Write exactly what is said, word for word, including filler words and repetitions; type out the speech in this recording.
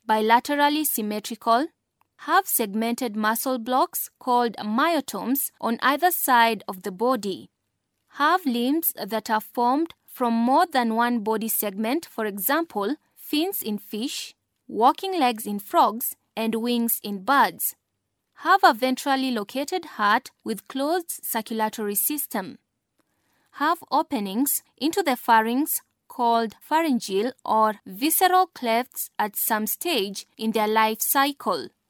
bilaterally symmetrical, have segmented muscle blocks called myotomes on either side of the body, have limbs that are formed from more than one body segment, for example, fins in fish, walking legs in frogs, and wings in birds, have a ventrally located heart with closed circulatory system, have openings into the pharynx called pharyngeal or visceral clefts at some stage in their life cycle.